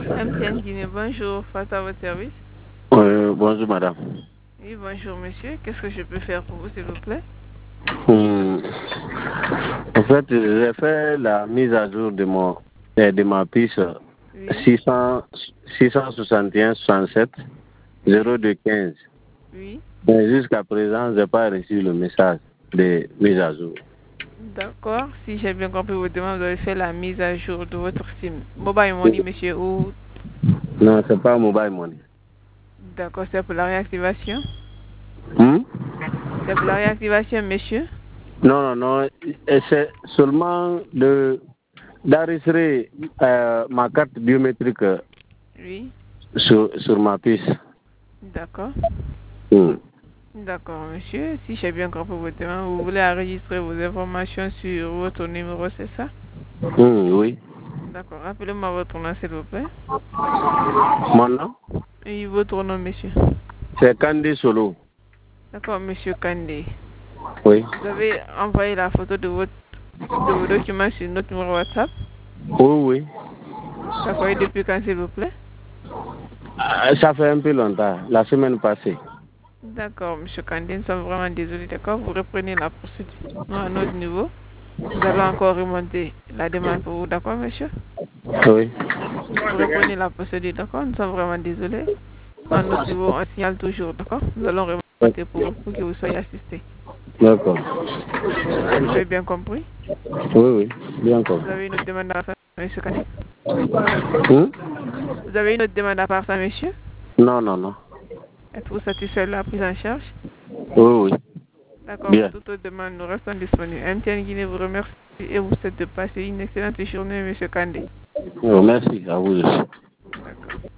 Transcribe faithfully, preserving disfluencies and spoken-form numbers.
M T N Guinée, bonjour, face à votre service. Oui, bonjour madame. Oui, bonjour monsieur, qu'est-ce que je peux faire pour vous s'il vous plaît? Hum, En fait, j'ai fait la mise à jour de, mon, euh, de ma puce Oui, six cents, six cent soixante et un soixante-sept oui, zéro deux quinze. oui. Mais jusqu'à présent, je n'ai pas reçu le message de mise à jour. D'accord, si j'ai bien compris votre demande, vous avez fait la mise à jour de votre SIM. Mobile Money, monsieur, ou... Non, ce n'est pas mobile money. D'accord, c'est pour la réactivation? Hum? C'est pour la réactivation, monsieur? Non, non, non. Et c'est seulement de d'enregistrer euh, ma carte biométrique Oui, sur, sur ma puce. d'accord. Hum. D'accord, monsieur. Si j'ai bien compris votre demande, vous voulez enregistrer vos informations sur votre numéro, c'est ça? Hum, oui. D'accord, rappelez-moi votre nom, s'il vous plaît. Mon nom, Et votre nom, monsieur. c'est Kandi Solo. D'accord, monsieur Kandé. Oui. Vous avez envoyé la photo de, votre, de vos documents sur notre numéro WhatsApp. Oui, oui. D'accord, et depuis quand, s'il vous plaît? Ah, ça fait un peu longtemps, la semaine passée. D'accord, monsieur Kandé, nous sommes vraiment désolés. D'accord, vous reprenez la procédure. Nous, à notre niveau, nous allons encore remonter la demande pour vous. D'accord, monsieur? Oui. Vous reprenez la procédure. D'accord, nous sommes vraiment désolés. À notre niveau, on signale toujours. D'accord, nous allons remonter pour vous, pour que vous soyez assistés. D'accord. Vous avez bien compris? Oui, oui, bien compris. Vous avez une autre demande à faire, monsieur Kandé? Hum? Vous avez une autre demande à part ça, monsieur? Non, non, non. Êtes-vous satisfait de la prise en charge? Oui, oui. D'accord, pour Bien. toute autre demande, nous restons disponibles. M T N Guinée vous remercie et vous souhaite de passer une excellente journée, monsieur Kandé. Oh, merci à vous aussi.